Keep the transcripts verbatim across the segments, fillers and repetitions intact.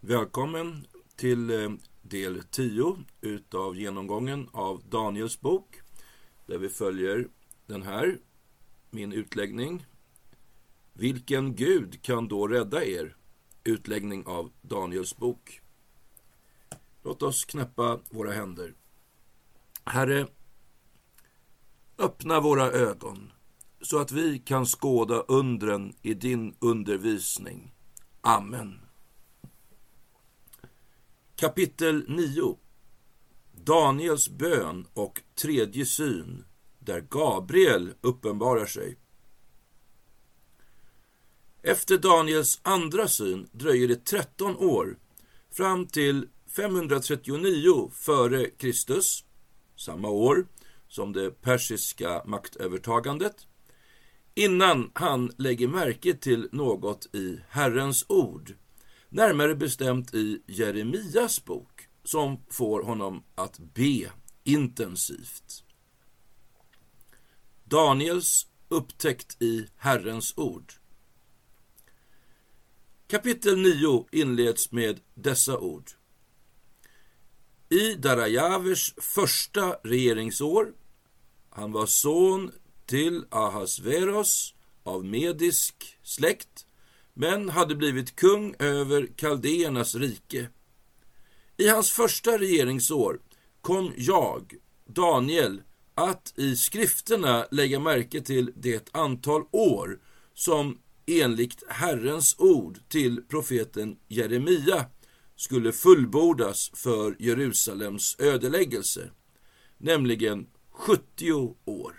Välkommen till del tio utav genomgången av Daniels bok, där vi följer den här, min utläggning. Vilken Gud kan då rädda er? Utläggning av Daniels bok. Låt oss knäppa våra händer. Herre, öppna våra ögon så att vi kan skåda undren i din undervisning. Amen. Kapitel nio. Daniels bön och tredje syn, där Gabriel uppenbarar sig. Efter Daniels andra syn dröjer det tretton år fram till femhundratrettionio före Kristus, samma år som det persiska maktövertagandet, innan han lägger märke till något i Herrens ord, närmare bestämt i Jeremias bok, som får honom att be intensivt. Daniels upptäckt i Herrens ord. Kapitel nio inleds med dessa ord. I Darajavers första regeringsår, han var son till Ahasveros av medisk släkt, men hade blivit kung över Kaldéernas rike. I hans första regeringsår kom jag, Daniel, att i skrifterna lägga märke till det antal år som enligt Herrens ord till profeten Jeremia skulle fullbordas för Jerusalems ödeläggelse, nämligen sjuttio år.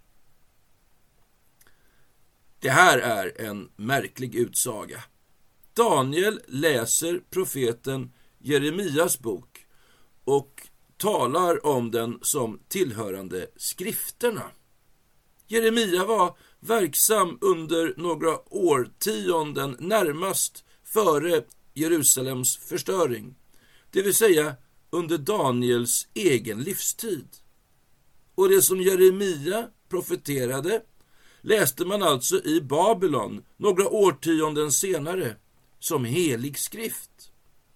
Det här är en märklig utsaga. Daniel läser profeten Jeremias bok och talar om den som tillhörande skrifterna. Jeremia var verksam under några årtionden närmast före Jerusalems förstöring, det vill säga under Daniels egen livstid. Och det som Jeremia profeterade läste man alltså i Babylon några årtionden senare som helig skrift.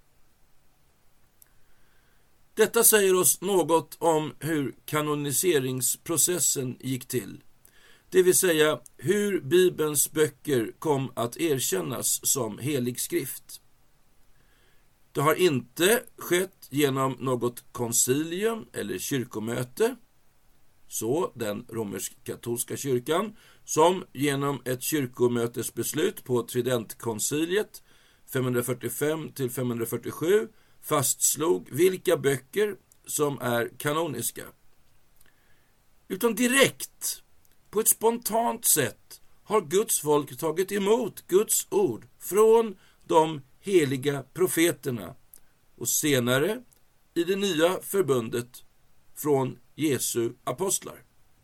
Detta säger oss något om hur kanoniseringsprocessen gick till, det vill säga hur Bibelns böcker kom att erkännas som helig skrift. Det har inte skett genom något koncilium eller kyrkomöte, så den romersk-katolska kyrkan, som genom ett kyrkomötesbeslut på Tridentkonciliet femhundrafyrtiofem till femhundrafyrtiosju fastslog vilka böcker som är kanoniska. Utan direkt, på ett spontant sätt, har Guds folk tagit emot Guds ord från de heliga profeterna och senare i det nya förbundet från Jesu apostlar.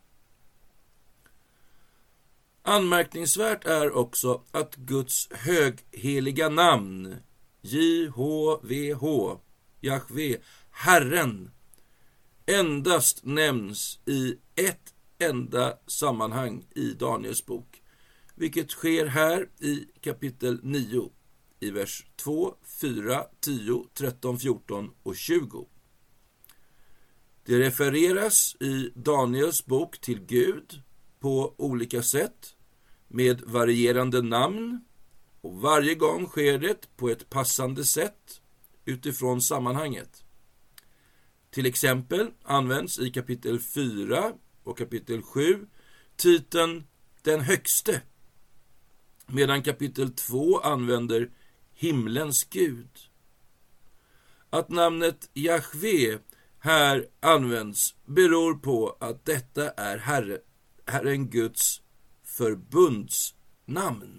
Anmärkningsvärt är också att Guds högheliga namn, J H V H, Jahve, Herren, endast nämns i ett enda sammanhang i Daniels bok, vilket sker här i kapitel nio, i vers två, fyra, tio, tretton, fjorton och tjugo. Det refereras i Daniels bok till Gud på olika sätt med varierande namn, och varje gång sker det på ett passande sätt utifrån sammanhanget. Till exempel används i kapitel fyra och kapitel sju titeln Den högste, medan kapitel två använder himlens Gud. Att namnet Jahve här används beror på att detta är Herre, Herren Guds förbundsnamn.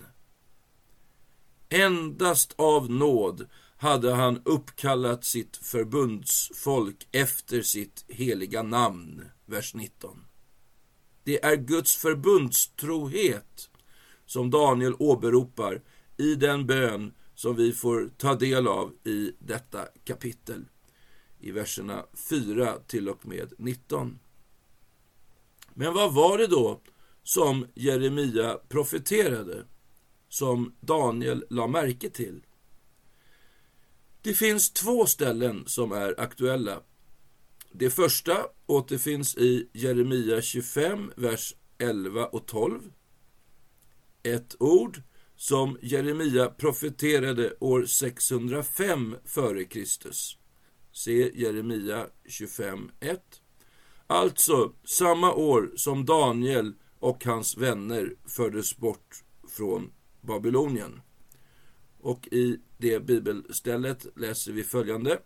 Endast av nåd hade han uppkallat sitt förbundsfolk efter sitt heliga namn, vers nitton. Det är Guds förbundstrohet som Daniel åberopar i den bön som vi får ta del av i detta kapitel, i verserna fyra till och med nitton. Men vad var det då som Jeremia profeterade, som Daniel la märke till? Det finns två ställen som är aktuella. Det första återfinns i Jeremia tjugofem, vers elva och tolv. Ett ord som Jeremia profeterade år sexhundrafem före Kristus. Se Jeremia tjugofem ett. Alltså samma år som Daniel och hans vänner fördes bort från Babylonien. Och i det bibelstället läser vi följande.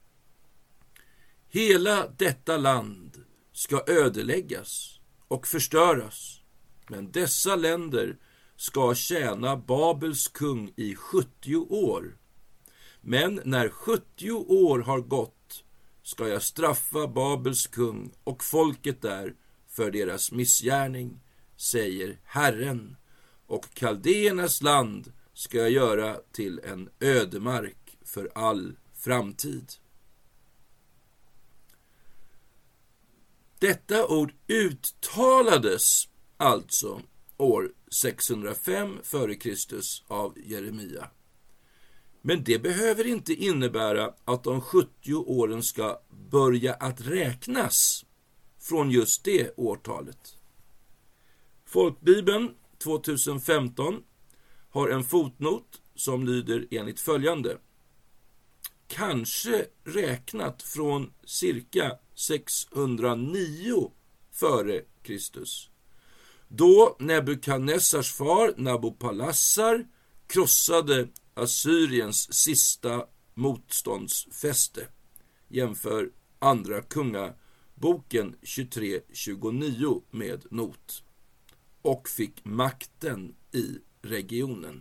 Hela detta land ska ödeläggas och förstöras, men dessa länder ska tjäna Babels kung i sjuttio år. Men när sjuttio år har gått ska jag straffa Babels kung och folket där för deras missgärning, säger Herren, och kaldéernas land ska jag göra till en ödemark för all framtid. Detta ord uttalades alltså år sexhundrafem före Kristus av Jeremia. Men det behöver inte innebära att de sjuttio åren ska börja att räknas från just det årtalet. Folkbibeln tjugohundrafemton har en fotnot som lyder enligt följande. Kanske räknat från cirka sexhundranio före Kristus. Då Nebukadnessars far Nabopolassar krossade Assyriens sista motståndsfäste. Jämför andra kungaboken tjugotre tjugonio med not. Och fick makten i regionen.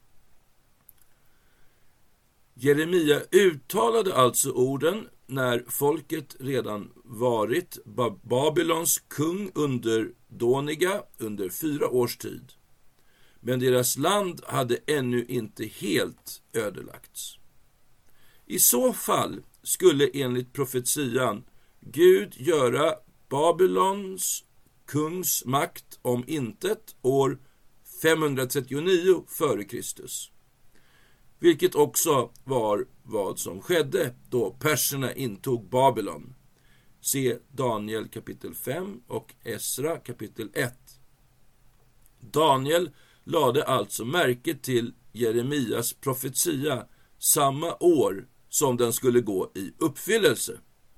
Jeremia uttalade alltså orden när folket redan varit Babylons kung under Doniga under fyra års tid. Men deras land hade ännu inte helt ödelagts. I så fall skulle enligt profetian Gud göra Babylons kungs makt om intet år femhundratrettionio före Kristus. Vilket också var vad som skedde då perserna intog Babylon. Se Daniel kapitel fem och Esra kapitel ett. Daniel lade alltså märke till Jeremias profetia samma år som den skulle gå i uppfyllelse.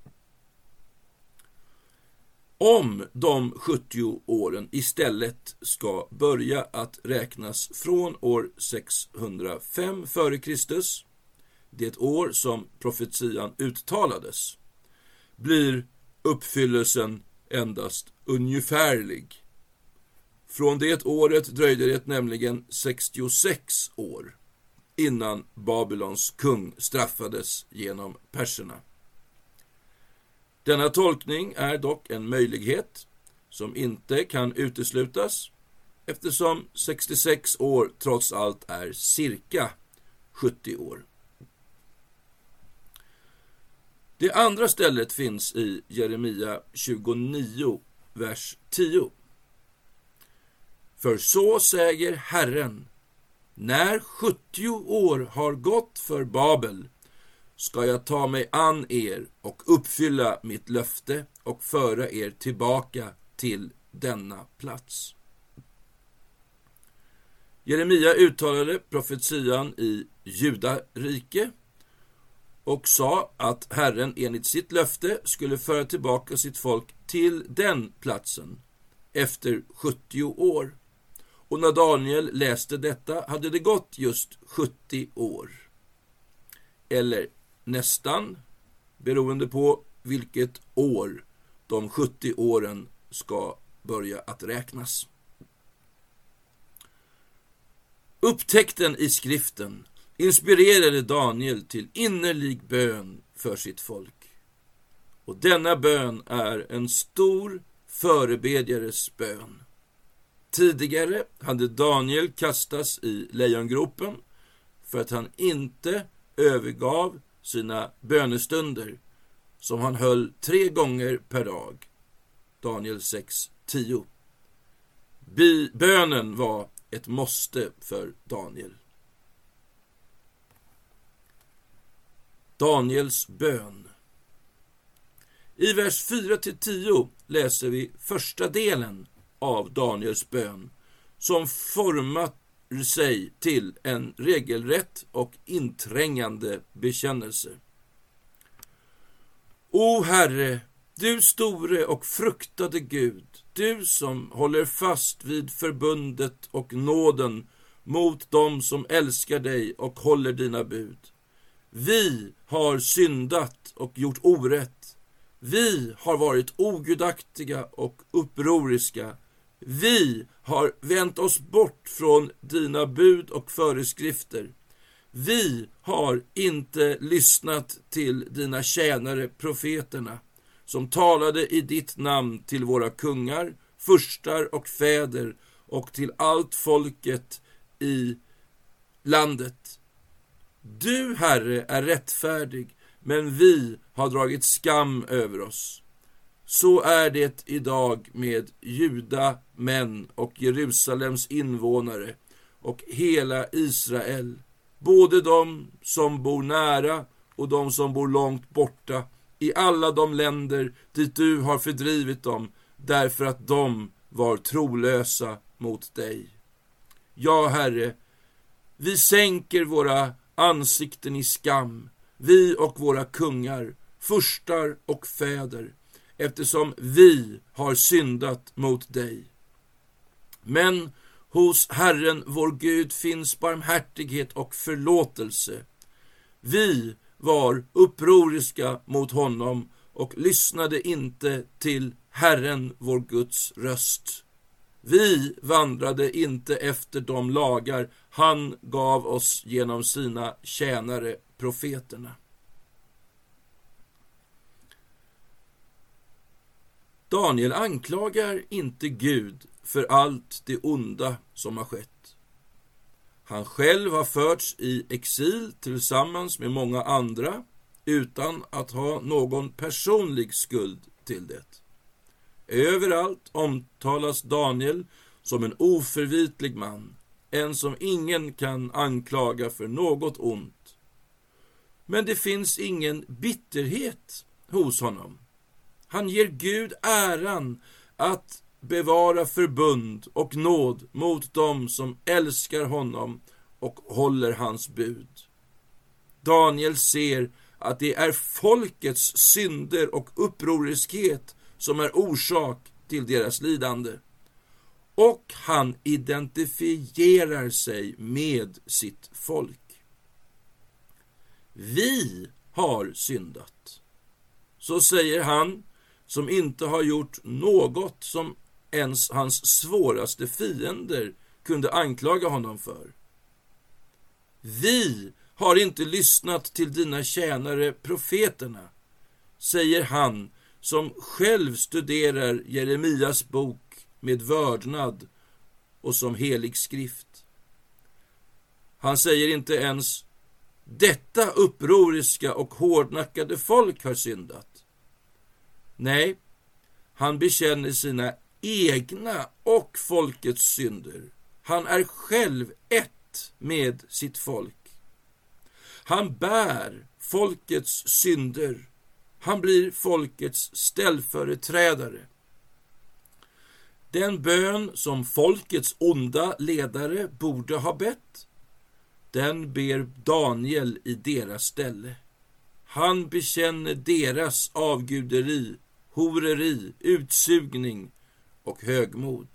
Om de sjuttio åren istället ska börja att räknas från år sexhundrafem före Kristus, det år som profetian uttalades, blir uppfyllelsen endast ungefärlig. Från det året dröjde det nämligen sextiosex år innan Babylons kung straffades genom perserna. Denna tolkning är dock en möjlighet som inte kan uteslutas eftersom sextiosex år trots allt är cirka sjuttio år. Det andra stället finns i Jeremia tjugonio, vers tio. För så säger Herren, när sjuttio år har gått för Babel ska jag ta mig an er och uppfylla mitt löfte och föra er tillbaka till denna plats. Jeremia uttalade profetian i Judarike och sa att Herren enligt sitt löfte skulle föra tillbaka sitt folk till den platsen efter sjuttio år. Och när Daniel läste detta hade det gått just sjuttio år. Eller nästan, beroende på vilket år de sjuttio åren ska börja att räknas. Upptäckten i skriften inspirerade Daniel till innerlig bön för sitt folk. Och denna bön är en stor förebedjares bön. Tidigare hade Daniel kastats i lejongropen för att han inte övergav sina bönestunder som han höll tre gånger per dag. Daniel sex tio. Bönen var ett måste för Daniel. Daniels bön. I vers fyra till tio läser vi första delen av Daniels bön, som format sig till en regelrätt och inträngande bekännelse. O Herre, du store och fruktade Gud, du som håller fast vid förbundet och nåden mot dem som älskar dig och håller dina bud. Vi har syndat och gjort orätt. Vi har varit ogudaktiga och upproriska. Vi har vänt oss bort från dina bud och föreskrifter. Vi har inte lyssnat till dina tjänare profeterna, som talade i ditt namn till våra kungar, furstar och fäder och till allt folket i landet. Du, Herre, är rättfärdig, men vi har dragit skam över oss. Så är det idag med Juda män och Jerusalems invånare och hela Israel, både de som bor nära och de som bor långt borta, i alla de länder dit du har fördrivit dem, därför att de var trolösa mot dig. Ja, Herre, vi sänker våra ansikten i skam, vi och våra kungar, furstar och fäder, eftersom vi har syndat mot dig. Men hos Herren vår Gud finns barmhärtighet och förlåtelse. Vi var upproriska mot honom och lyssnade inte till Herren vår Guds röst. Vi vandrade inte efter de lagar han gav oss genom sina tjänare profeterna. Daniel anklagar inte Gud för allt det onda som har skett. Han själv har förts i exil tillsammans med många andra utan att ha någon personlig skuld till det. Överallt omtalas Daniel som en oförvitlig man, en som ingen kan anklaga för något ont. Men det finns ingen bitterhet hos honom. Han ger Gud äran att bevara förbund och nåd mot dem som älskar honom och håller hans bud. Daniel ser att det är folkets synder och upproriskhet som är orsak till deras lidande. Och han identifierar sig med sitt folk. Vi har syndat. Så säger han som inte har gjort något som ens hans svåraste fiender kunde anklaga honom för. Vi har inte lyssnat till dina tjänare profeterna, säger han som själv studerar Jeremias bok med vördnad och som helig skrift. Han säger inte ens: detta upproriska och hårdnackade folk har syndat. Nej, han bekänner sina egna och folkets synder. Han är själv ett med sitt folk. Han bär folkets synder. Han blir folkets ställföreträdare. Den bön som folkets onda ledare borde ha bett, den ber Daniel i deras ställe. Han bekänner deras avguderi, horeri, utsugning och högmod.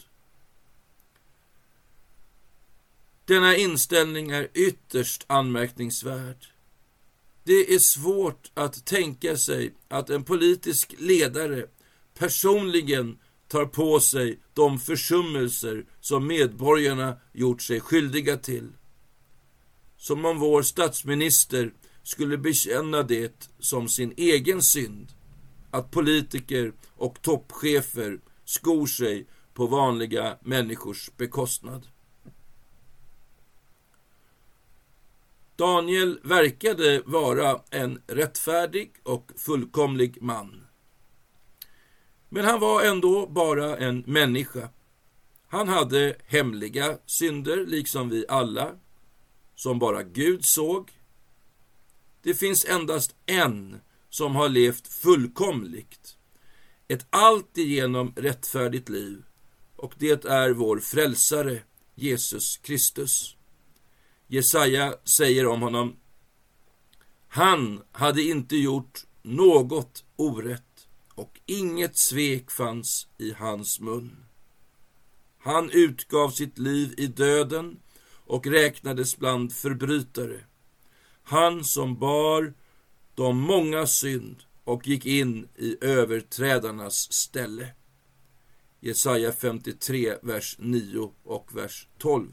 Denna inställning är ytterst anmärkningsvärd. Det är svårt att tänka sig att en politisk ledare personligen tar på sig de försummelser som medborgarna gjort sig skyldiga till. Som om vår statsminister skulle bekänna det som sin egen synd, att politiker och toppchefer skor sig på vanliga människors bekostnad. Daniel verkade vara en rättfärdig och fullkomlig man. Men han var ändå bara en människa. Han hade hemliga synder, liksom vi alla, som bara Gud såg. Det finns endast en som har levt fullkomligt, ett alltigenom rättfärdigt liv, och det är vår frälsare Jesus Kristus. Jesaja säger om honom: han hade inte gjort något orätt, och inget svek fanns i hans mun. Han utgav sitt liv i döden och räknades bland förbrytare. Han som bar de många synd och gick in i överträdarnas ställe. Jesaja femtiotre, vers nio och vers tolv.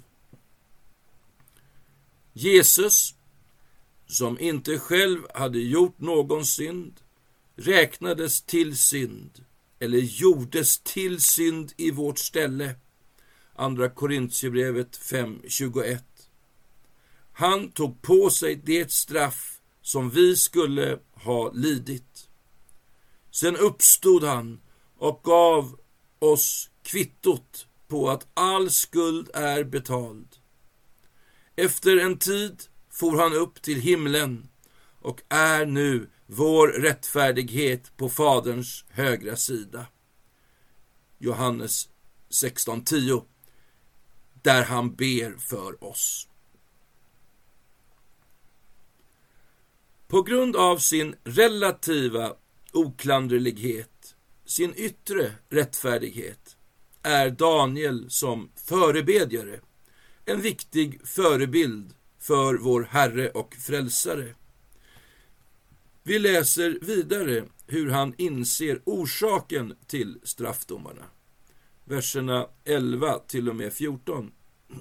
Jesus, som inte själv hade gjort någon synd, räknades till synd, eller gjordes till synd i vårt ställe. Andra Korintierbrevet fem tjugoett. Han tog på sig det straff som vi skulle ha lidit. Sen uppstod han och gav oss kvittot på att all skuld är betald. Efter en tid for han upp till himlen och är nu vår rättfärdighet på Faderns högra sida. Johannes sexton tio, där han ber för oss. På grund av sin relativa oklanderlighet, sin yttre rättfärdighet, är Daniel som förebedjare en viktig förebild för vår Herre och Frälsare. Vi läser vidare hur han inser orsaken till straffdomarna. Verserna elva till och med fjorton.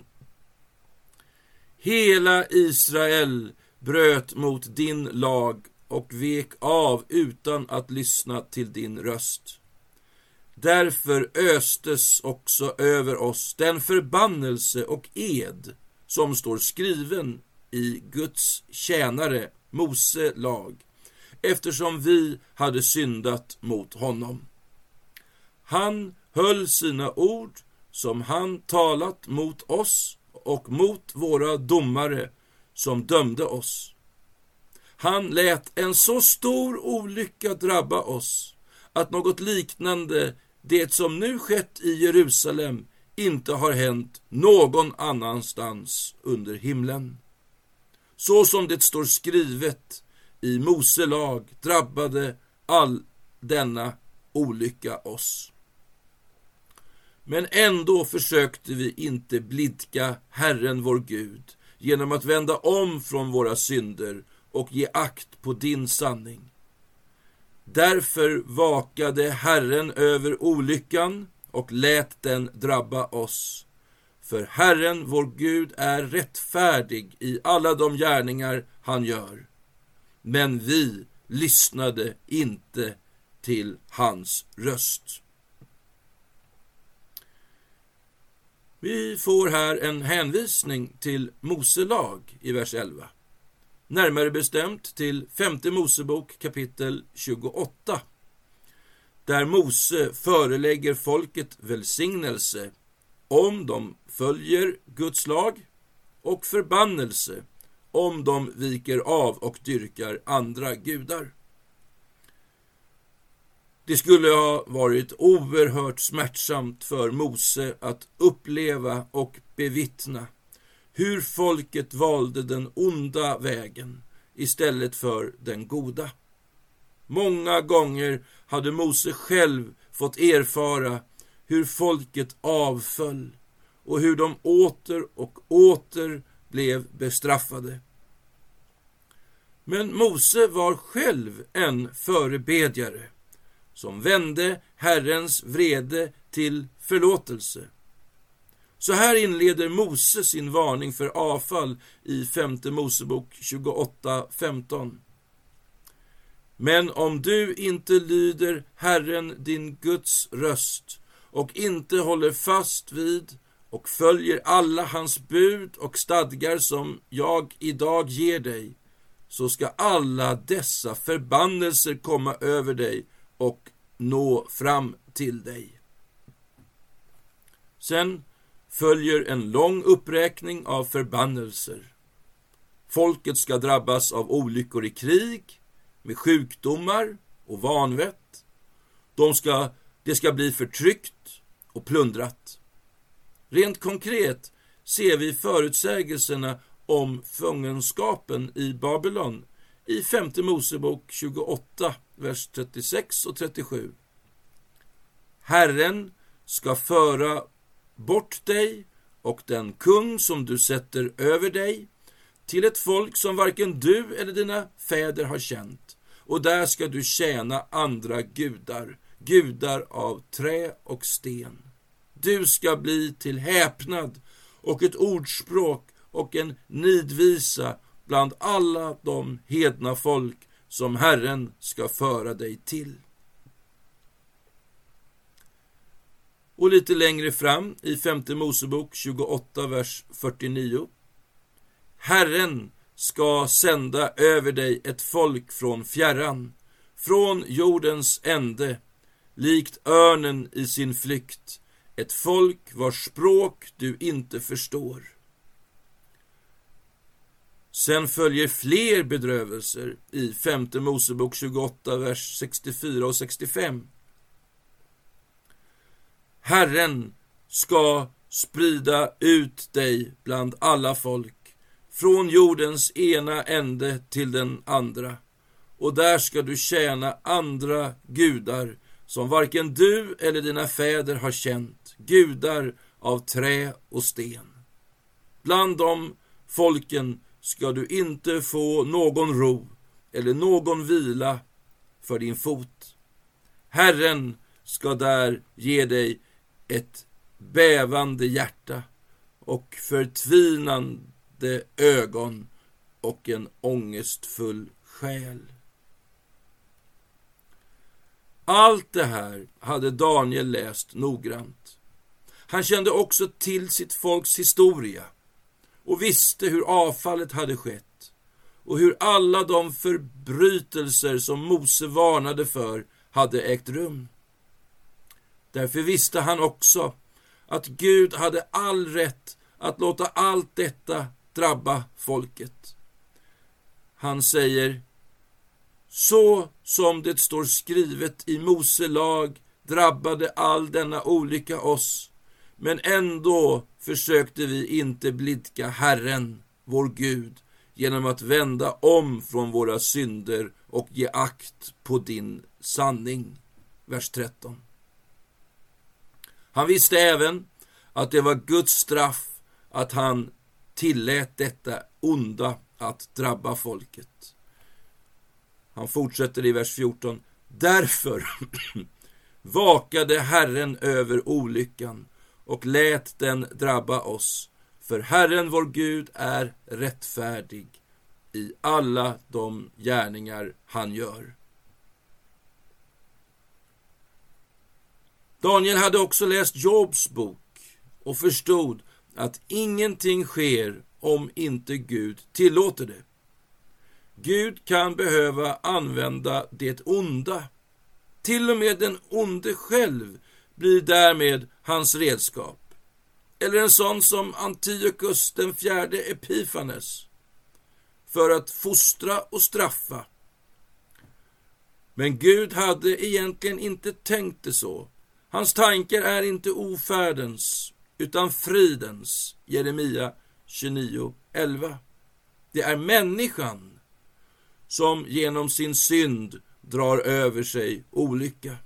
Hela Israel bröt mot din lag och vek av utan att lyssna till din röst. Därför östes också över oss den förbannelse och ed som står skriven i Guds tjänare Mose lag, eftersom vi hade syndat mot honom. Han höll sina ord som han talat mot oss och mot våra domare som dömde oss. Han lät en så stor olycka drabba oss att något liknande det som nu skett i Jerusalem inte har hänt någon annanstans under himlen. Så som det står skrivet i Mose lag drabbade all denna olycka oss. Men ändå försökte vi inte blidka Herren vår Gud genom att vända om från våra synder och ge akt på din sanning. Därför vakade Herren över olyckan och lät den drabba oss. För Herren vår Gud är rättfärdig i alla de gärningar han gör. Men vi lyssnade inte till hans röst. Vi får här en hänvisning till Mose lag i vers elva. Närmare bestämt till femte Mosebok kapitel tjugoåtta. Där Mose förelägger folket välsignelse om de följer Guds lag och förbannelse om de viker av och dyrkar andra gudar. Det skulle ha varit oerhört smärtsamt för Mose att uppleva och bevittna hur folket valde den onda vägen istället för den goda. Många gånger hade Mose själv fått erfara hur folket avföll och hur de åter och åter blev bestraffade. Men Mose var själv en förebedjare som vände Herrens vrede till förlåtelse. Så här inleder Mose sin varning för avfall i femte Mosebok tjugoåtta femton. Men om du inte lyder Herren din Guds röst och inte håller fast vid och följer alla hans bud och stadgar som jag idag ger dig, så ska alla dessa förbannelser komma över dig och nå fram till dig. Sen följer en lång uppräkning av förbannelser. folket ska drabbas av olyckor i krig, med sjukdomar och vanvett. De ska, det ska bli förtryckt och plundrat. Rent konkret ser vi förutsägelserna om fångenskapen i Babylon i femte Mosebok tjugoåtta, vers trettiosex och trettiosju. Herren ska föra bort dig och den kung som du sätter över dig till ett folk som varken du eller dina fäder har känt, och där ska du tjäna andra gudar, gudar av trä och sten. Du ska bli till häpnad och ett ordspråk och en nidvisa bland alla de hedna folk som Herren ska föra dig till. Och lite längre fram i femte Mosebok tjugoåtta, vers fyrtionio. Herren ska sända över dig ett folk från fjärran, från jordens ände, likt örnen i sin flykt, ett folk vars språk du inte förstår. Sen följer fler bedrövelser i femte Mosebok tjugoåtta, vers sextiofyra och sextiofem. Herren ska sprida ut dig bland alla folk, från jordens ena ände till den andra, och där ska du tjäna andra gudar som varken du eller dina fäder har känt, gudar av trä och sten. Bland de folken ska du inte få någon ro eller någon vila för din fot. Herren ska där ge dig ett bävande hjärta och förtvinande ögon och en ångestfull själ. Allt det här hade Daniel läst noggrant. Han kände också till sitt folks historia och visste hur avfallet hade skett och hur alla de förbrytelser som Mose varnade för hade ägt rum. Därför visste han också att Gud hade all rätt att låta allt detta drabba folket. Han säger: så som det står skrivet i Mose lag drabbade all denna olycka oss, men ändå försökte vi inte blidka Herren, vår Gud, genom att vända om från våra synder och ge akt på din sanning. Vers tretton. Han visste även att det var Guds straff att han tillät detta onda att drabba folket. Han fortsätter i vers fjorton. Därför vakade Herren över olyckan och lät den drabba oss. För Herren vår Gud är rättfärdig i alla de gärningar han gör. Daniel hade också läst Jobs bok och förstod att ingenting sker om inte Gud tillåter det. Gud kan behöva använda det onda. Till och med den onde själv blir därmed hans redskap. Eller en sån som Antiochus den fjärde Epifanes, för att fostra och straffa. Men Gud hade egentligen inte tänkt det så. Hans tankar är inte ofärdens utan fridens. Jeremia tjugonio elva. Det är människan som genom sin synd drar över sig olycka.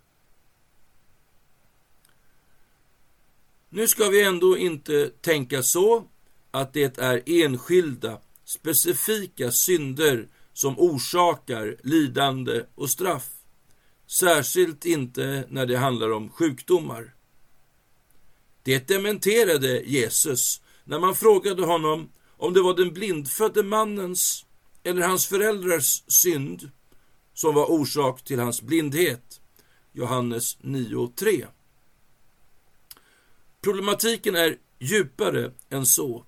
Nu ska vi ändå inte tänka så att det är enskilda, specifika synder som orsakar lidande och straff. Särskilt inte när det handlar om sjukdomar. Det dementerade Jesus när man frågade honom om det var den blindfödde mannens eller hans föräldrars synd som var orsak till hans blindhet. Johannes nio tre. Problematiken är djupare än så.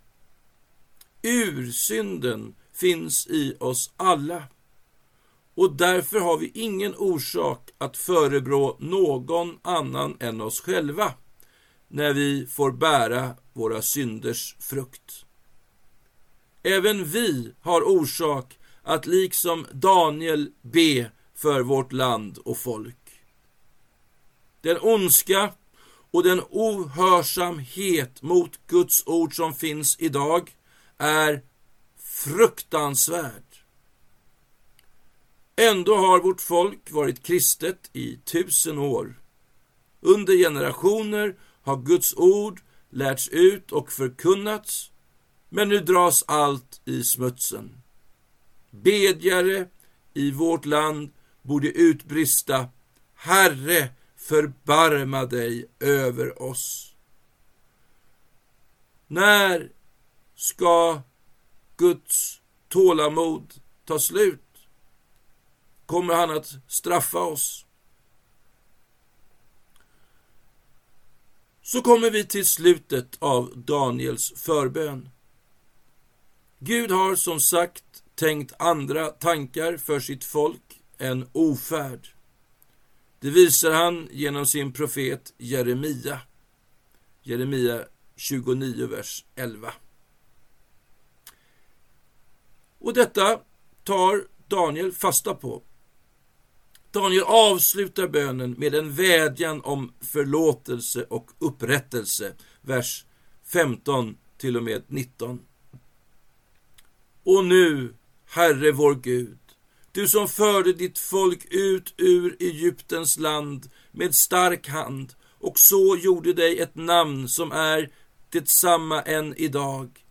Ursynden finns i oss alla. Och därför har vi ingen orsak att förebrå någon annan än oss själva när vi får bära våra synders frukt. Även vi har orsak att liksom Daniel be för vårt land och folk. Den ondska och den ohörsamhet mot Guds ord som finns idag är fruktansvärd. Ändå har vårt folk varit kristet i tusen år. Under generationer har Guds ord lärts ut och förkunnats, men nu dras allt i smutsen. Bedjare i vårt land borde utbrista: Herre, förbarma dig över oss. När ska Guds tålamod ta slut? Kommer han att straffa oss? Så kommer vi till slutet av Daniels förbön. Gud har som sagt tänkt andra tankar för sitt folk än ofärd. Det visar han genom sin profet Jeremia. Jeremia tjugonio, vers elva. Och detta tar Daniel fasta på. Daniel avslutar bönen med en vädjan om förlåtelse och upprättelse, vers femton till och med nitton. Och nu, Herre vår Gud, du som förde ditt folk ut ur Egyptens land med stark hand och så gjorde dig ett namn som är detsamma än idag.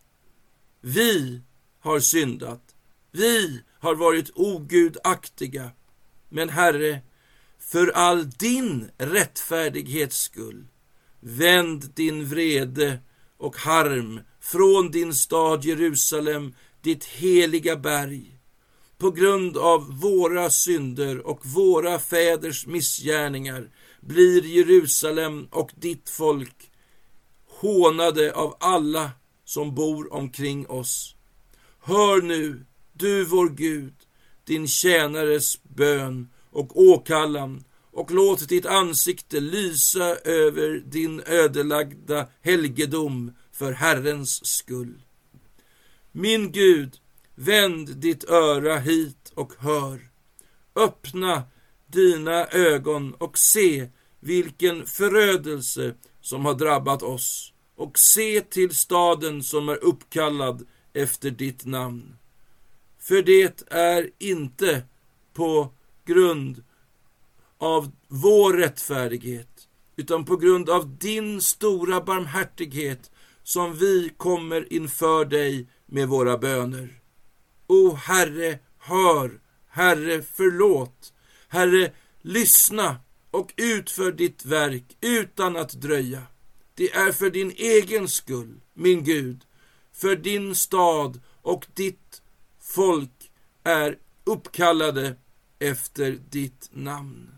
Vi har syndat, vi har varit ogudaktiga, men Herre, för all din rättfärdighets skull, vänd din vrede och harm från din stad Jerusalem, ditt heliga berg. På grund av våra synder och våra fäders missgärningar blir Jerusalem och ditt folk hånade av alla som bor omkring oss. Hör nu, du vår Gud, din tjänares bön och åkallan, och låt ditt ansikte lysa över din ödelagda helgedom för Herrens skull. Min Gud, vänd ditt öra hit och hör. Öppna dina ögon och se vilken förödelse som har drabbat oss, och se till staden som är uppkallad efter ditt namn. För det är inte på grund av vår rättfärdighet, utan på grund av din stora barmhärtighet som vi kommer inför dig med våra böner. O Herre, hör, Herre, förlåt. Herre, lyssna och utför ditt verk utan att dröja. Det är för din egen skull, min Gud, för din stad och ditt folk är uppkallade efter ditt namn.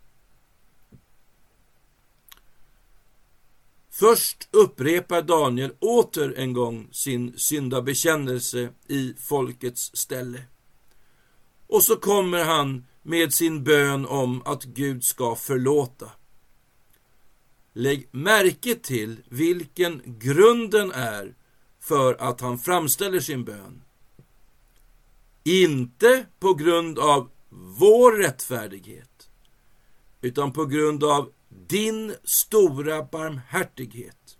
Först upprepar Daniel åter en gång sin syndabekännelse i folkets ställe. Och så kommer han med sin bön om att Gud ska förlåta. Lägg märke till vilken grunden är för att han framställer sin bön. Inte på grund av vår rättfärdighet, utan på grund av din stora barmhärtighet.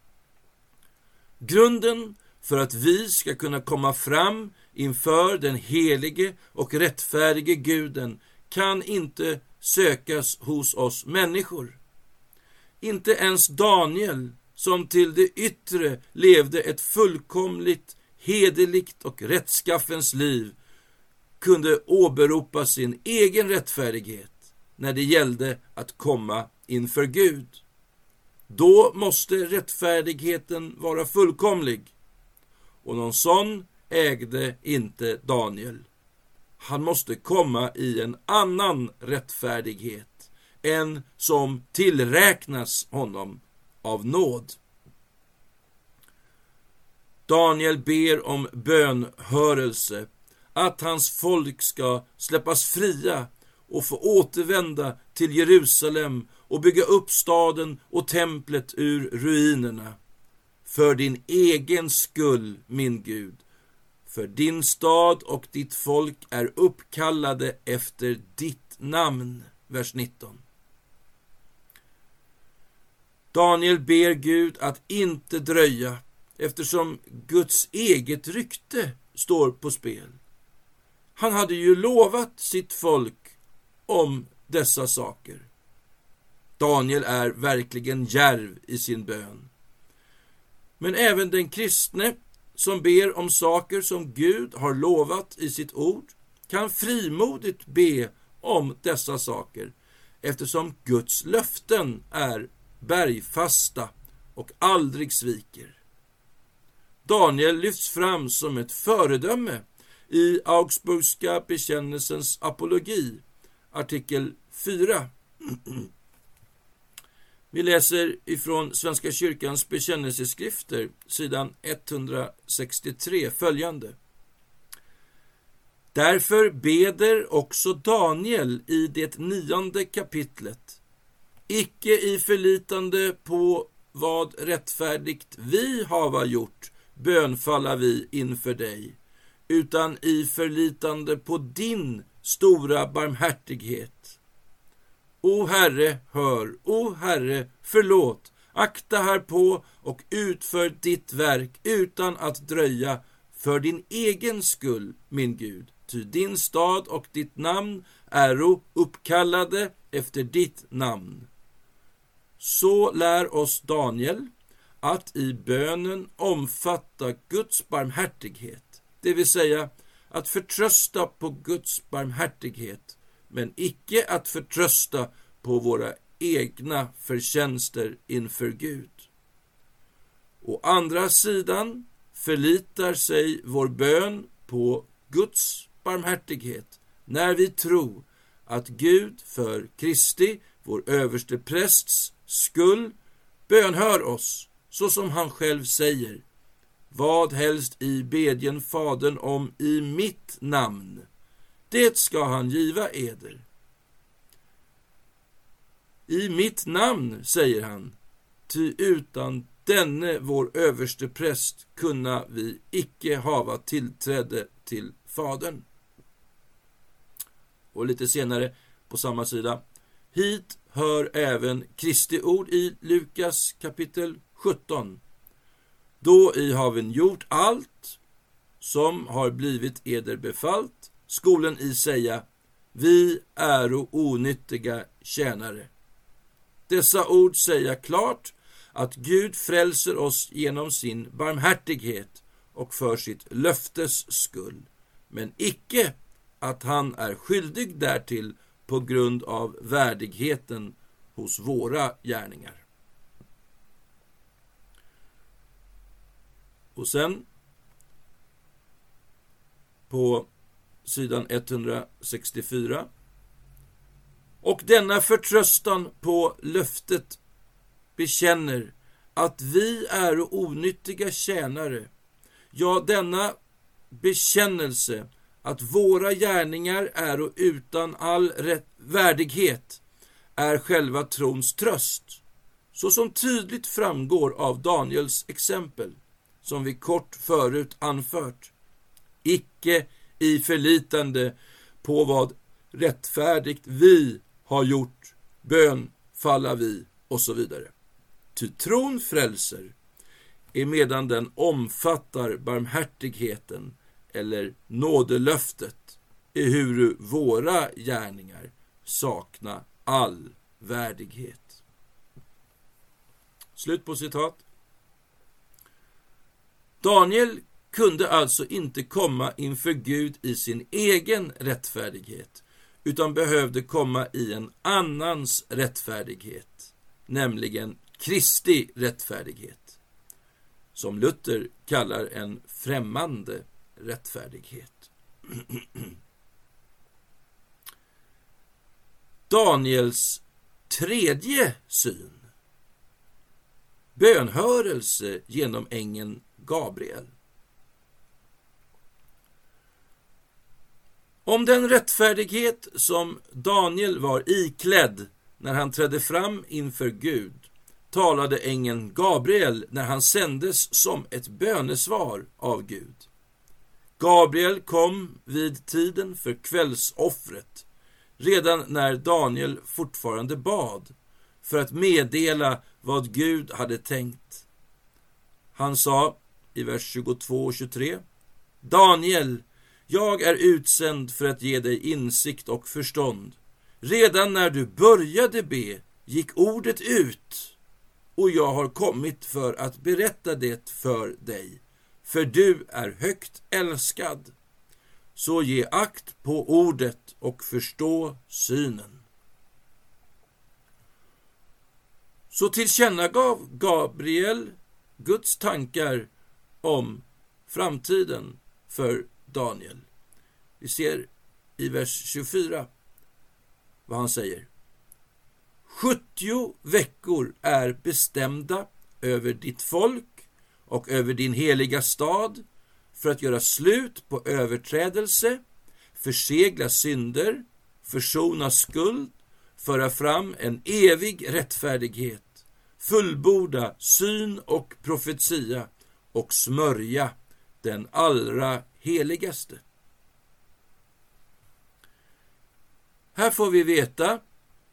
Grunden för att vi ska kunna komma fram inför den helige och rättfärdige Guden kan inte sökas hos oss människor. Inte ens Daniel, som till det yttre levde ett fullkomligt, hederligt och rättskaffens liv, kunde åberopa sin egen rättfärdighet när det gällde att komma inför Gud. Då måste rättfärdigheten vara fullkomlig, och någon sån ägde inte Daniel. Han måste komma i en annan rättfärdighet än som tillräknas honom av nåd. Daniel ber om bönhörelse, att hans folk ska släppas fria och få återvända till Jerusalem och bygga upp staden och templet ur ruinerna. För din egen skull, min Gud, för din stad och ditt folk är uppkallade efter ditt namn. Vers nitton. Daniel ber Gud att inte dröja, eftersom Guds eget rykte står på spel. Han hade ju lovat sitt folk om dessa saker. Daniel är verkligen djärv i sin bön. Men även den kristne som ber om saker som Gud har lovat i sitt ord kan frimodigt be om dessa saker, eftersom Guds löften är bergfasta och aldrig sviker. Daniel lyfts fram som ett föredöme i Augsburgska bekännelsens apologi, artikel fyra. Vi läser ifrån Svenska kyrkans bekännelseskrifter, sidan etthundrasextiotre, följande. Därför beder också Daniel i det nionde kapitlet, icke i förlitande på vad rättfärdigt vi hava gjort, bönfalla vi inför dig, utan i förlitande på din stora barmhärtighet. O Herre, hör, o Herre, förlåt, akta härpå och utför ditt verk utan att dröja, för din egen skull, min Gud, ty din stad och ditt namn äro uppkallade efter ditt namn. Så lär oss Daniel att i bönen omfatta Guds barmhärtighet, det vill säga att förtrösta på Guds barmhärtighet, men icke att förtrösta på våra egna förtjänster inför Gud. Å andra sidan förlitar sig vår bön på Guds barmhärtighet när vi tror att Gud för Kristi, vår överste prästs skull, bönhör oss, så som han själv säger: vad helst i bedjen Fadern om i mitt namn, det ska han giva eder. I mitt namn, säger han, ty utan denne vår överste präst kunna vi icke hava tillträde till Fadern. Och lite senare på samma sida: hit hör även Kristi ord i Lukas kapitel sjutton. Då i haven gjort allt som har blivit eder befallt, skolen i säga: vi äro onyttiga tjänare. Dessa ord säga klart att Gud frälser oss genom sin barmhärtighet och för sitt löftes skull, men icke att han är skyldig därtill på grund av värdigheten hos våra gärningar. Och sen på sidan etthundrasextiofyra: och denna förtröstan på löftet bekänner att vi är onyttiga tjänare. Ja, denna bekännelse att våra gärningar är utan all rätt värdighet är själva trons tröst, så som tydligt framgår av Daniels exempel, som vi kort förut anfört. Icke i förlitande på vad rättfärdigt vi har gjort, bön falla vi, och så vidare. Ty tron frälser, emedan den omfattar barmhärtigheten eller nådelöftet, ehuru våra gärningar sakna all värdighet. Slut på citat. Daniel kunde alltså inte komma inför Gud i sin egen rättfärdighet, utan behövde komma i en annans rättfärdighet, nämligen Kristi rättfärdighet, som Luther kallar en främmande rättfärdighet. Daniels tredje syn: bönhörelse genom ängeln Gabriel. Om den rättfärdighet som Daniel var iklädd när han trädde fram inför Gud talade ängeln Gabriel när han sändes som ett bönesvar av Gud. Gabriel kom vid tiden för kvällsoffret, redan när Daniel fortfarande bad, för att meddela vad Gud hade tänkt. Han sa i vers tjugotvå och tjugotre: Daniel, jag är utsänd för att ge dig insikt och förstånd. Redan när du började be gick ordet ut, och jag har kommit för att berätta det för dig, för du är högt älskad. Så ge akt på ordet och förstå synen. Så tillkännagav Gabriel Guds tankar om framtiden för Daniel. Vi ser i vers tjugofyra vad han säger. sjuttio veckor är bestämda över ditt folk och över din heliga stad för att göra slut på överträdelse, försegla synder, försona skuld, föra fram en evig rättfärdighet, fullborda syn och profetia och smörja den allra heligaste. Här får vi veta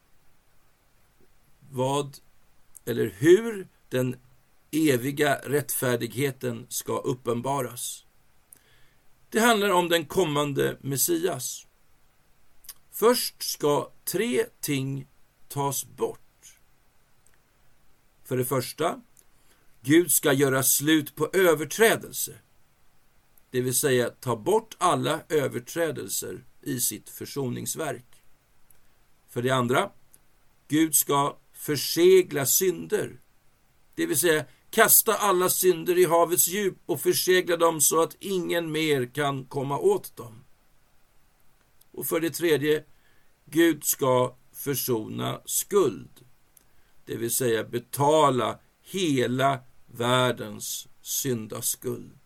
vad eller hur den eviga rättfärdigheten ska uppenbaras. Det handlar om den kommande Messias. Först ska tre ting tas bort. För det första, Gud ska göra slut på överträdelse. Det vill säga ta bort alla överträdelser i sitt försoningsverk. För det andra, Gud ska försegla synder. Det vill säga kasta alla synder i havets djup och försegla dem så att ingen mer kan komma åt dem. Och för det tredje, Gud ska försona skuld. Det vill säga betala hela världens syndaskuld.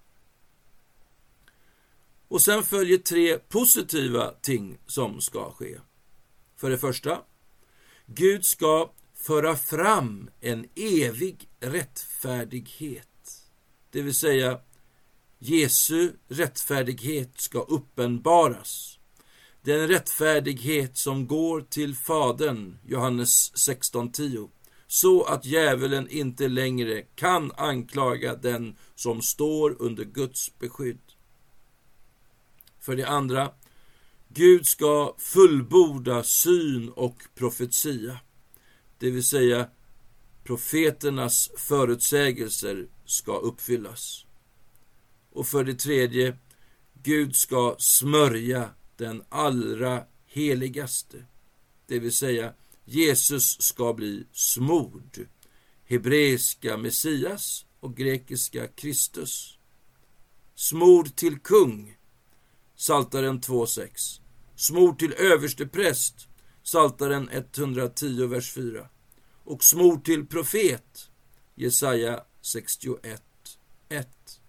Och sen följer tre positiva ting som ska ske. För det första, Gud ska föra fram en evig rättfärdighet. Det vill säga Jesu rättfärdighet ska uppenbaras. Den rättfärdighet som går till Fadern, Johannes sexton tio, så att djävulen inte längre kan anklaga den som står under Guds beskydd. För det andra, Gud ska fullborda syn och profetia. Det vill säga profeternas förutsägelser ska uppfyllas. Och för det tredje, Gud ska smörja den allra heligaste. Det vill säga Jesus ska bli smord. Hebreiska Messias och grekiska Kristus. Smord till kung. Psaltaren två sex. Smord till överstepräst. Psaltaren etthundratio vers fyra. Och smord till profet. Jesaja sextioett ett.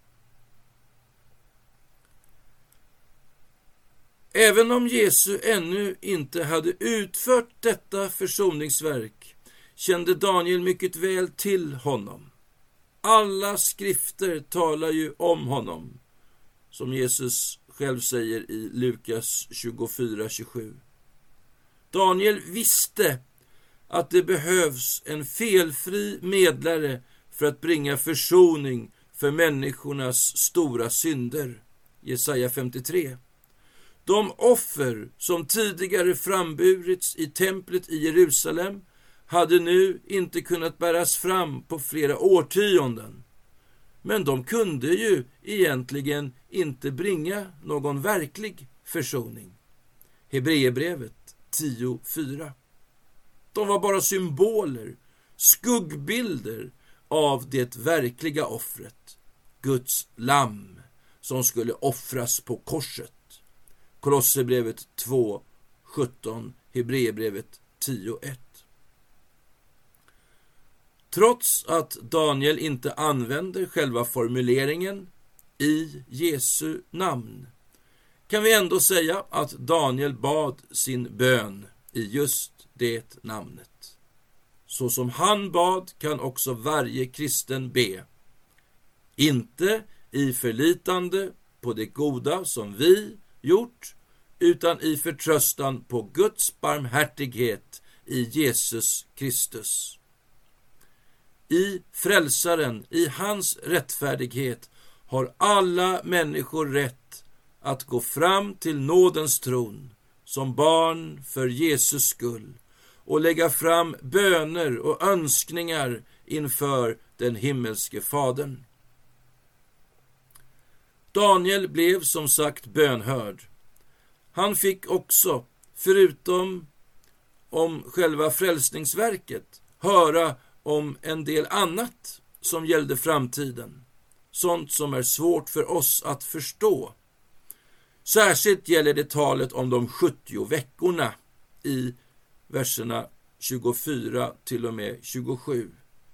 Även om Jesus ännu inte hade utfört detta försoningsverk kände Daniel mycket väl till honom. Alla skrifter talar ju om honom, som Jesus själv säger i Lukas tjugofyra tjugosju. Daniel visste att det behövs en felfri medlare för att bringa försoning för människornas stora synder. Jesaja femtiotre. De offer som tidigare framburits i templet i Jerusalem hade nu inte kunnat bäras fram på flera årtionden. Men de kunde ju egentligen inte bringa någon verklig försoning. Hebreerbrevet tio fyra. De var bara symboler, skuggbilder av det verkliga offret, Guds lamm som skulle offras på korset. Kolosserbrevet två sjutton, Hebreerbrevet tio ett. Trots att Daniel inte använder själva formuleringen i Jesu namn, kan vi ändå säga att Daniel bad sin bön i just det namnet. Så som han bad kan också varje kristen be. Inte i förlitande på det goda som vi gjort, utan i förtröstan på Guds barmhärtighet i Jesus Kristus. I frälsaren, i hans rättfärdighet, har alla människor rätt att gå fram till nådens tron som barn för Jesus skull och lägga fram böner och önskningar inför den himmelske fadern. Daniel blev som sagt bönhörd. Han fick också, förutom om själva frälsningsverket, höra om en del annat som gällde framtiden. Sånt som är svårt för oss att förstå. Särskilt gäller det talet om de sjuttio veckorna i verserna tjugofyra till och med tjugosju.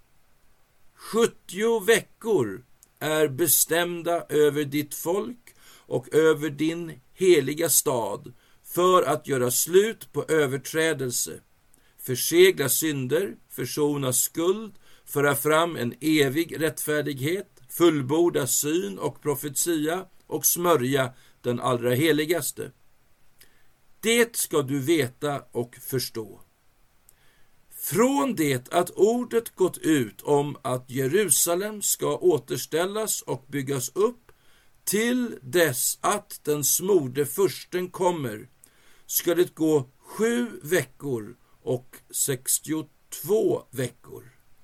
sjuttio veckor är bestämda över ditt folk och över din heliga stad för att göra slut på överträdelse, försegla synder, försona skuld, föra fram en evig rättfärdighet, fullborda syn och profetia och smörja den allra heligaste. Det ska du veta och förstå. Från det att ordet gått ut om att Jerusalem ska återställas och byggas upp till dess att den smorde fursten kommer, ska det gå sju veckor och sextiotvå veckor.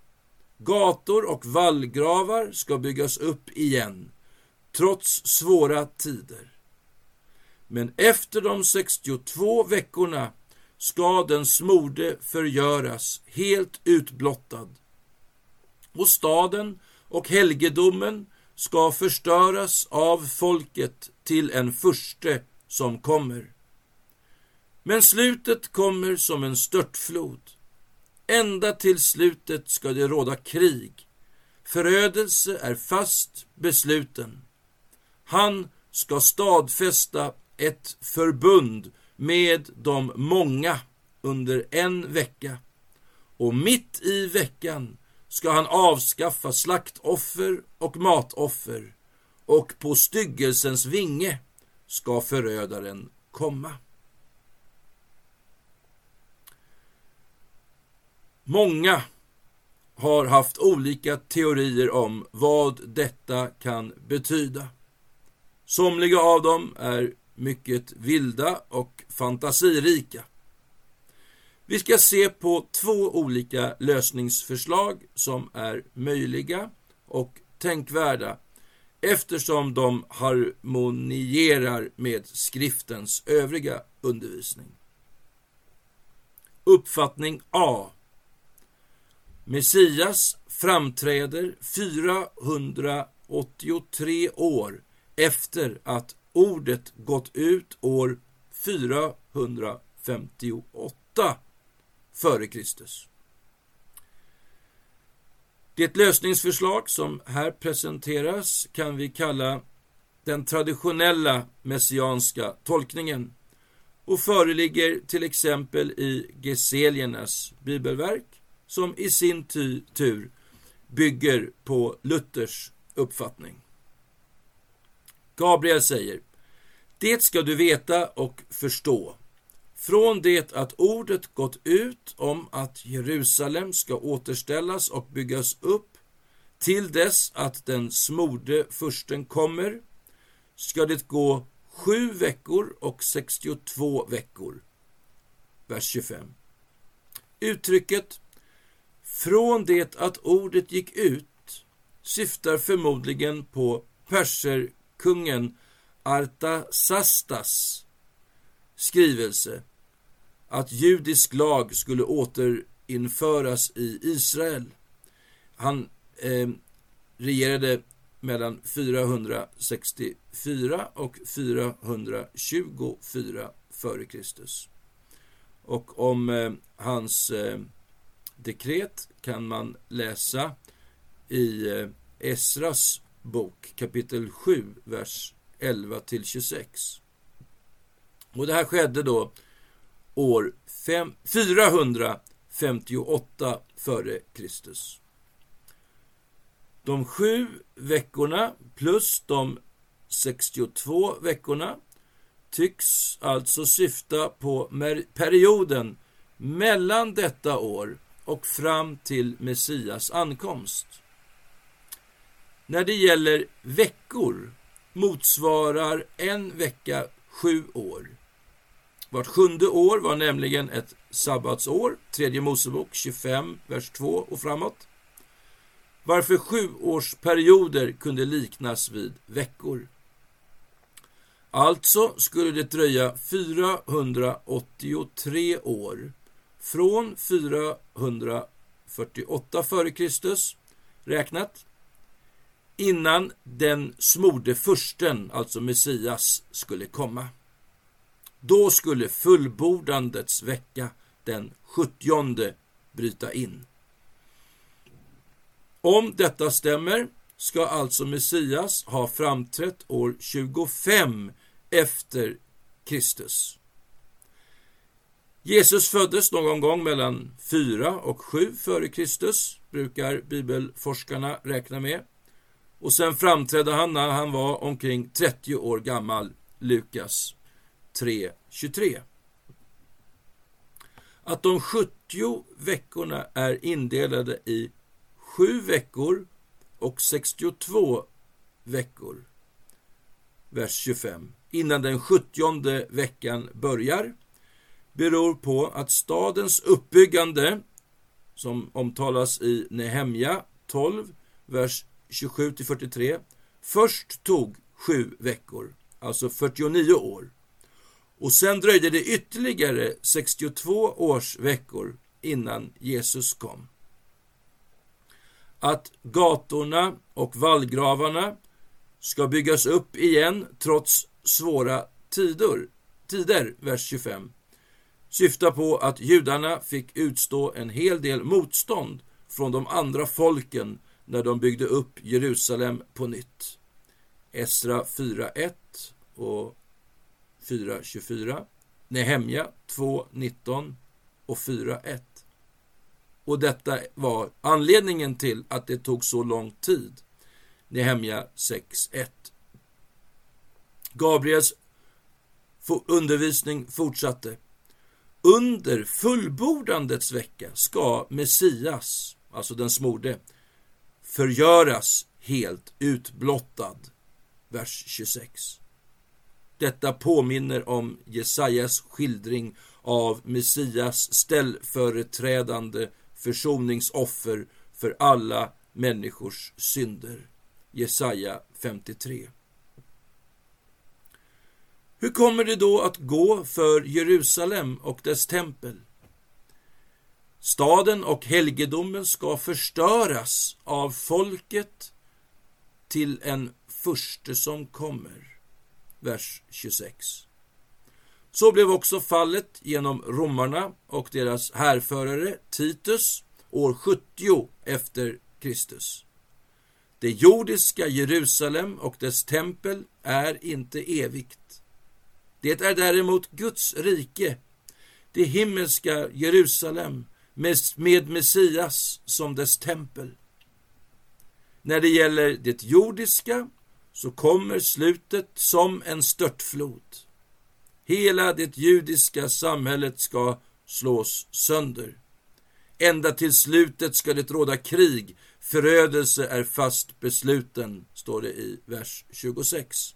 Gator och vallgravar ska byggas upp igen, trots svåra tider. Men efter de sextiotvå veckorna ska den smorde förgöras, helt utblottad. Och staden och helgedomen ska förstöras av folket till en furste som kommer. Men slutet kommer som en störtflod. Ända till slutet ska det råda krig. Förödelse är fast besluten. Han ska stadfästa ett förbund med de många under en vecka. Och mitt i veckan ska han avskaffa slaktoffer och matoffer. Och på styggelsens vinge ska förödaren komma. Många har haft olika teorier om vad detta kan betyda. Somliga av dem är mycket vilda och fantasirika. Vi ska se på två olika lösningsförslag som är möjliga och tänkvärda eftersom de harmonierar med skriftens övriga undervisning. Uppfattning A. Messias framträder fyrahundraåttiotre år efter att ordet gått ut år fyrahundrafemtioåtta före Kristus. Det lösningsförslag som här presenteras kan vi kalla den traditionella messianska tolkningen och föreligger till exempel i Geseliernas bibelverk som i sin tur bygger på Luthers uppfattning. Gabriel säger: det ska du veta och förstå. Från det att ordet gått ut om att Jerusalem ska återställas och byggas upp till dess att den smorde fursten kommer, ska det gå sju veckor och sextiotvå veckor. Vers tjugofem. Uttrycket från det att ordet gick ut syftar förmodligen på perserkungen Artasastas skrivelse att judisk lag skulle återinföras i Israel. Han eh, regerade mellan fyrahundrasextiofyra och fyrahundratjugofyra före Kristus. Och om eh, hans eh, dekret kan man läsa i eh, Esras bok kapitel sju vers elva till tjugosex. Och det här skedde då år fyrahundrafemtioåtta före Kristus. De sju veckorna plus de sextiotvå veckorna tycks alltså syfta på perioden mellan detta år och fram till Messias ankomst. När det gäller veckor motsvarar en vecka sju år. Vart sjunde år var nämligen ett sabbatsår, tredje Mosebok tjugofem, vers två och framåt. Varför sjuårsperioder kunde liknas vid veckor. Alltså skulle det dröja fyrahundraåttiotre år från fyrahundrafyrtioåtta före Kristus räknat innan den smorde fursten, alltså Messias, skulle komma. Då skulle fullbordandets vecka, den sjuttionde, bryta in. Om detta stämmer ska alltså Messias ha framträtt år tjugofem efter Kristus. Jesus föddes någon gång mellan fyra och sju före Kristus, brukar bibelforskarna räkna med. Och sen framträdde han när han var omkring trettio år gammal, Lukas tre tjugotre. Att de sjuttio veckorna är indelade i sju veckor och sextiotvå veckor, vers tjugofem, innan den sjuttionde veckan börjar, beror på att stadens uppbyggande, som omtalas i Nehemja tolv, vers tjugosju till fyrtiotre, först tog sju veckor, alltså fyrtionio år. Och sen dröjde det ytterligare sextiotvå års veckor innan Jesus kom. Att gatorna och vallgravarna ska byggas upp igen trots svåra tider, tider, vers tjugofem, syftar på att judarna fick utstå en hel del motstånd från de andra folken när de byggde upp Jerusalem på nytt. Esra fyra ett och fyra tjugofyra, Nehemja två nitton och fyra ett. Och detta var anledningen till att det tog så lång tid. Nehemja sex ett. Gabriels undervisning fortsatte. Under fullbordandets vecka ska Messias, alltså den smorde, förgöras helt utblottad. Vers tjugosex. Detta påminner om Jesajas skildring av Messias ställföreträdande försoningsoffer för alla människors synder. Jesaja femtiotre. Hur kommer det då att gå för Jerusalem och dess tempel? Staden och helgedomen ska förstöras av folket till en furste som kommer. Vers tjugosex. Så blev också fallet genom romarna och deras härförare Titus år sjuttio efter Kristus. Det jordiska Jerusalem och dess tempel är inte evigt. Det är däremot Guds rike, det himmelska Jerusalem med Messias som dess tempel. När det gäller det jordiska så kommer slutet som en störtflod. Hela det judiska samhället ska slås sönder. Ända till slutet ska det råda krig. Förödelse är fast besluten, står det i vers tjugosex.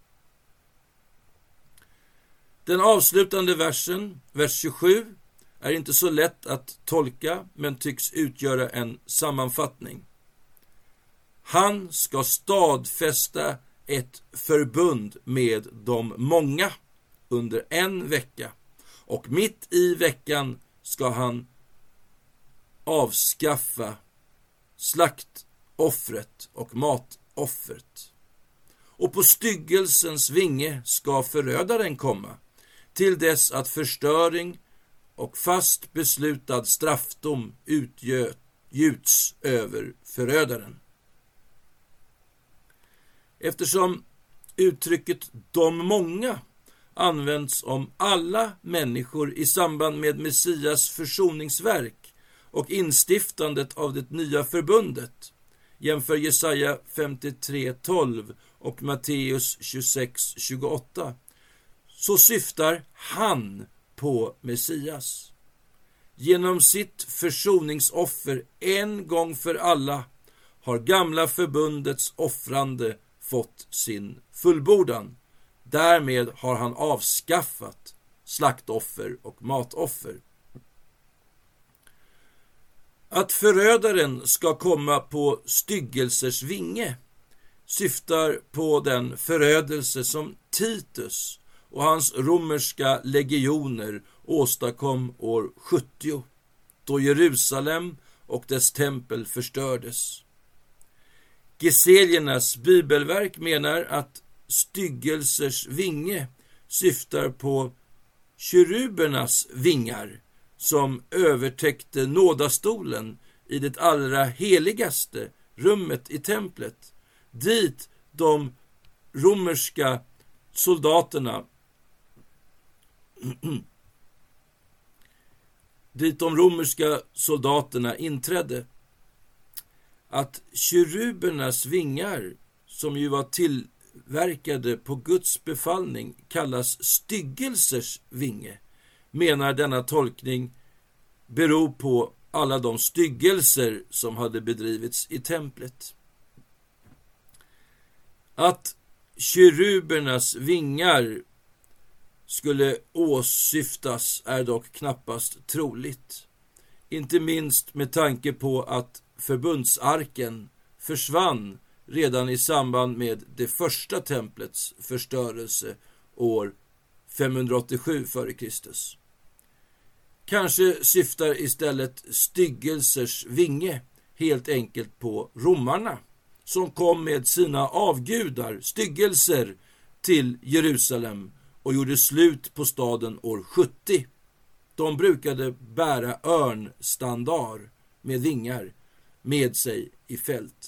Den avslutande versen, vers tjugosju, är inte så lätt att tolka men tycks utgöra en sammanfattning. Han ska stadfästa ett förbund med de många under en vecka, och mitt i veckan ska han avskaffa slaktoffret och matoffret. Och på styggelsens vinge ska förödaren komma, till dess att förstöring och fast beslutad straffdom utgjuts över förödaren. Eftersom uttrycket de många används om alla människor i samband med Messias försoningsverk och instiftandet av det nya förbundet, jämför Jesaja femtiotre tolv och Matteus tjugosex tjugoåtta, så syftar han på Messias. Genom sitt försoningsoffer en gång för alla har gamla förbundets offrande fått sin fullbordan. Därmed har han avskaffat slaktoffer och matoffer. Att förödaren ska komma på styggelsers vinge syftar på den förödelse som Titus och hans romerska legioner åstadkom år sjuttio, då Jerusalem och dess tempel förstördes. Geseliernas bibelverk menar att styggelsers vinge syftar på kerubernas vingar som övertäckte nådastolen i det allra heligaste rummet i templet, dit de romerska soldaterna dit de romerska soldaterna inträdde. Att kerubernas vingar, som ju var tillverkade på Guds befallning, kallas styggelsers vinge, menar denna tolkning beror på alla de styggelser som hade bedrivits i templet. Att kerubernas vingar skulle åsyftas är dock knappast troligt. Inte minst med tanke på att förbundsarken försvann redan i samband med det första templets förstörelse år femhundraåttiosju före Kristus. Kanske syftar istället styggelsers vinge helt enkelt på romarna, som kom med sina avgudar, styggelser, till Jerusalem och gjorde slut på staden år sjuttio. De brukade bära örnstandar med vingar med sig i fält.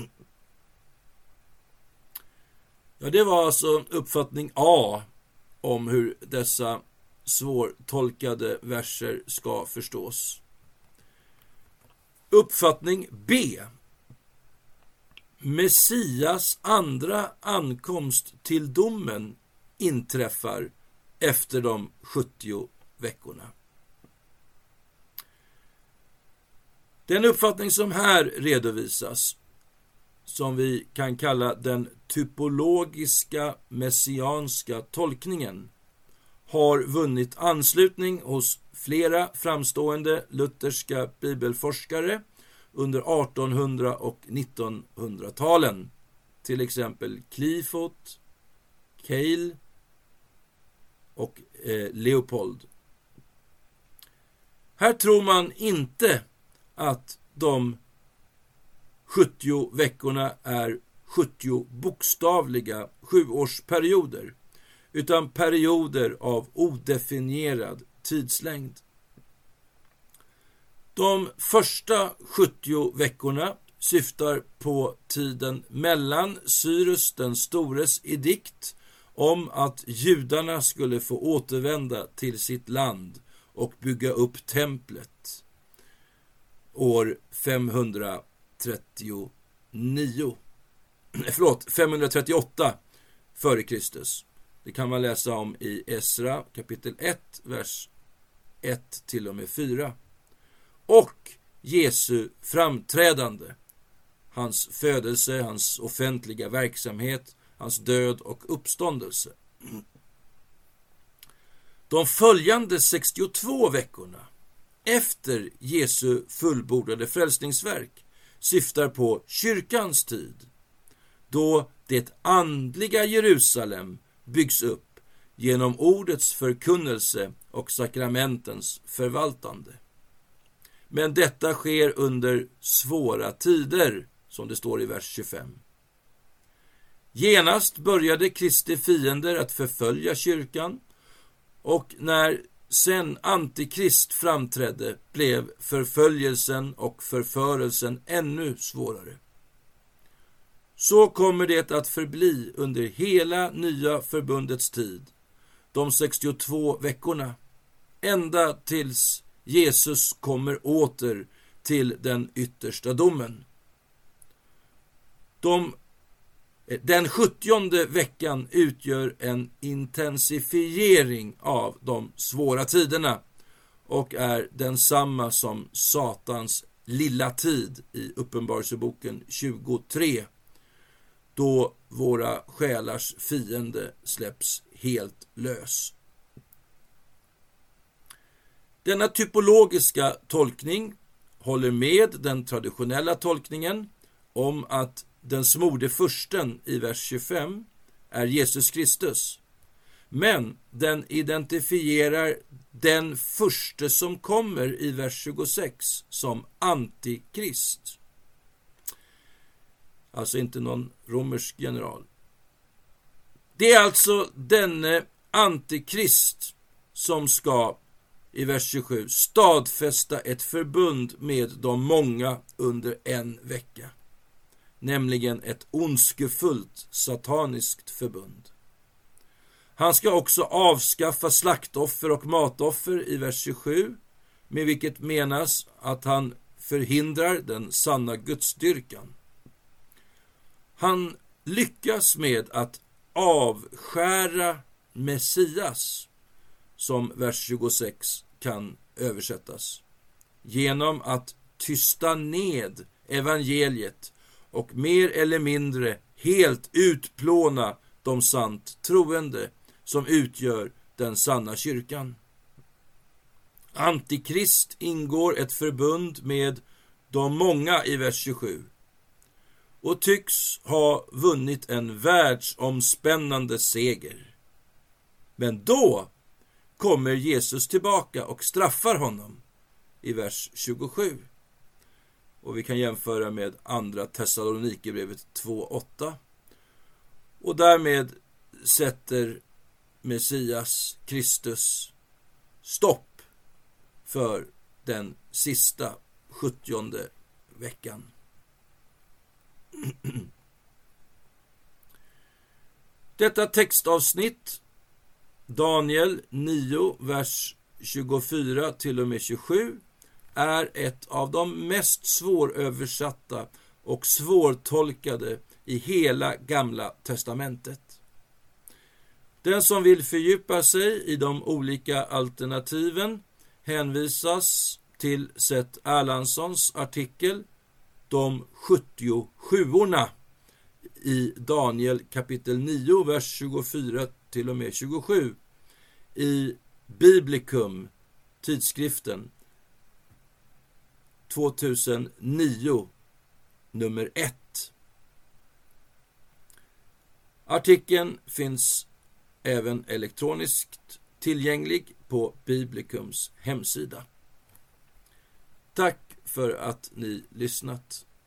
Ja, det var alltså uppfattning A om hur dessa svårtolkade verser ska förstås. Uppfattning B. Messias andra ankomst till domen inträffar efter de sjuttio veckorna. Den uppfattning som här redovisas, som vi kan kalla den typologiska messianska tolkningen, har vunnit anslutning hos flera framstående lutherska bibelforskare under artonhundra- och nittonhundratalen, till exempel Clifford, Keil och eh, Leopold. Här tror man inte att de sjuttio veckorna är sjuttio bokstavliga sjuårsperioder, utan perioder av odefinierad tidslängd. De första sjuttio veckorna syftar på tiden mellan Cyrus den stores edikt om att judarna skulle få återvända till sitt land och bygga upp templet år femhundratrettionio. Förlåt, femhundratrettioåtta före Kristus. Det kan man läsa om i Esra kapitel ett, vers ett till och med fyra. Och Jesu framträdande, hans födelse, hans offentliga verksamhet, hans död och uppståndelse. De följande sextiotvå veckorna efter Jesu fullbordade frälsningsverk syftar på kyrkans tid, då det andliga Jerusalem byggs upp genom ordets förkunnelse och sakramentens förvaltande. Men detta sker under svåra tider, som det står i vers tjugofem. Genast började Kristi fiender att förfölja kyrkan, och när sen antikrist framträdde blev förföljelsen och förförelsen ännu svårare. Så kommer det att förbli under hela nya förbundets tid, de sextiotvå veckorna, ända tills Jesus kommer åter till den yttersta domen. De Den sjuttionde veckan utgör en intensifiering av de svåra tiderna och är densamma som Satans lilla tid i Uppenbarelseboken tjugotre, då våra själars fiende släpps helt lös. Denna typologiska tolkning håller med den traditionella tolkningen om att den smorde fursten i vers tjugofem är Jesus Kristus. Men den identifierar den förste som kommer i vers tjugosex som antikrist. Alltså inte någon romersk general. Det är alltså denne antikrist som ska i vers tjugosju stadfästa ett förbund med de många under en vecka. Nämligen ett ondskefullt sataniskt förbund. Han ska också avskaffa slaktoffer och matoffer i vers tjugosju, med vilket menas att han förhindrar den sanna gudsdyrkan. Han lyckas med att avskära Messias, som vers tjugosex kan översättas, genom att tysta ned evangeliet och mer eller mindre helt utplåna de sant troende som utgör den sanna kyrkan. Antikrist ingår ett förbund med de många i vers tjugosju och tycks ha vunnit en världsomspännande seger. Men då kommer Jesus tillbaka och straffar honom i vers tjugosju. Och vi kan jämföra med andra Thessalonikerbrevet två åtta. Och därmed sätter Messias Kristus stopp för den sista sjuttionde veckan. Detta textavsnitt, Daniel nio, vers tjugofyra till och med tjugosju, är ett av de mest svåröversatta och svårtolkade i hela Gamla testamentet. Den som vill fördjupa sig i de olika alternativen hänvisas till Seth Erlandssons artikel De sjuttiosjuorna i Daniel kapitel nio, vers tjugofyra till och med tjugosju i Biblicum, tidskriften tvåtusen-nio, nummer ett. Artikeln finns även elektroniskt tillgänglig på Biblicums hemsida. Tack för att ni lyssnat.